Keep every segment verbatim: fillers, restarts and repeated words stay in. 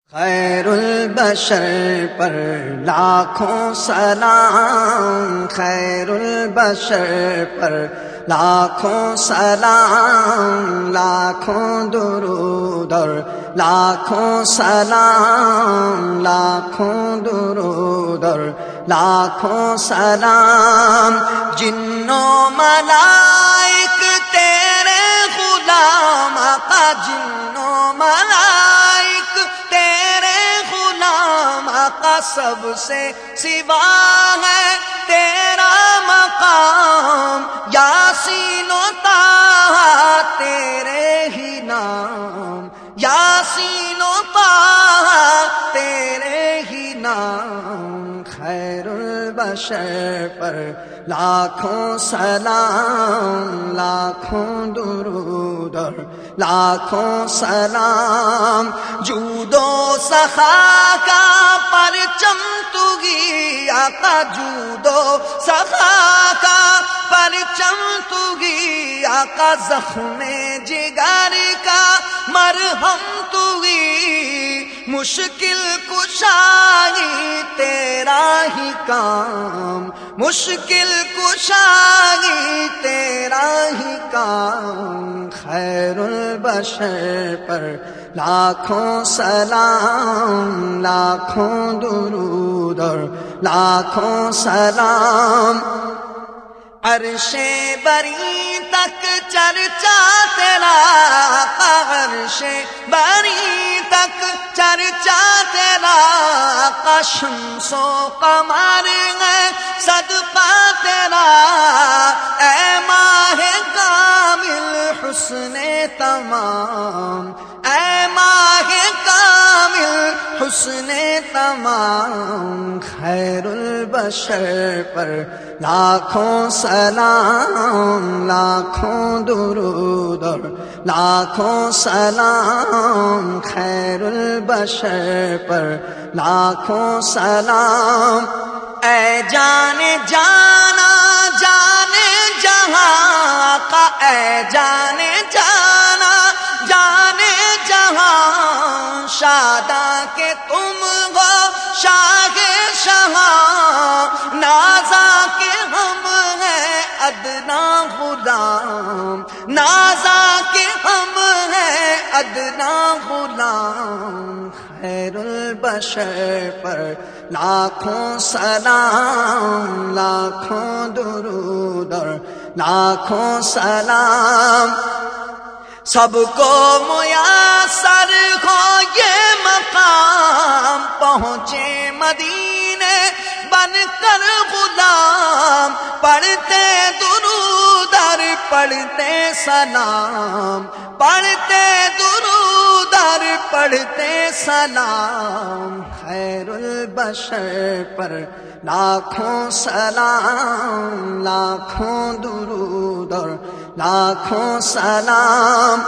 خیر البشر پر لاکھوں سلام، خیر البشر پر لاکھوں سلام، لاکھوں درود اور لاکھوں سلام، لاکھوں درود اور لاکھوں سلام۔ جنوں ملائک تیرے غلام آقا، جنوں ملائک تیرے غلام آقا، سب سے سوا ہے تیرا مقام۔ یاسین و طٰہٰ تیرے ہی نام، یاسین و طٰہٰ تیرے ہی نام۔ خیر البشر پر لاکھوں سلام، لاکھوں درود اور لاکھوں سلام۔ جود و سخا کا پرچم توہی آقا، جود و سخا کا پرچم توہی آقا، زخم جگر کا مرہم توہی، مشکل کشائی تیرا ہی کام، مشکل کشائی تیرا ہی کام۔ خیر البشر پر لاکھوں سلام، لاکھوں درود اور لاکھوں سلام۔ عرش بری تک چرچا تیرا آقا، عرش بری تک چرچا تیرا آقا، شمس و قمر ہے صدقہ تیرا، اے ماہ کامل حسن تمام، اے ماہ کامل حسن تمام۔ خیر البشر پر لاکھوں سلام، لاکھوں درود اور لاکھوں سلام۔ خیر البشر پر لاکھوں سلام۔ اے جان جانا جان جہاں آقا، اے جان جانا جان جہاں، شاداں کہ تم ہو شاہ شہاں، نازا کہ ہم ہیں ادنا غلام، نازا کہ ہم ہیں ادنا غلام۔ خیر البشر پر لاکھوں سلام، لاکھوں درود اور لاکھوں سلام۔ سب کو میسر ہو یہ مقام، پہنچے مدینے بن کر غلام، پڑھتے درود اور پڑھتے سلام، پڑھتے درود اور پڑھتے سلام۔ خیر البشر پر لاکھوں سلام، لاکھوں درود اور لاکھوں سلام۔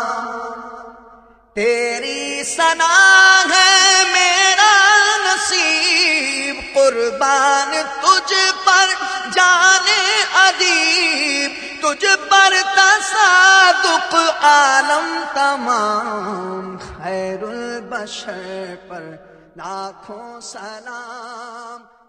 تیری ثنا ہے میرا نصیب، قربان تجھ پر جان ادیب، تجھ پر تصادق عالم تمام۔ خیر البشر پر لاکھوں سلام۔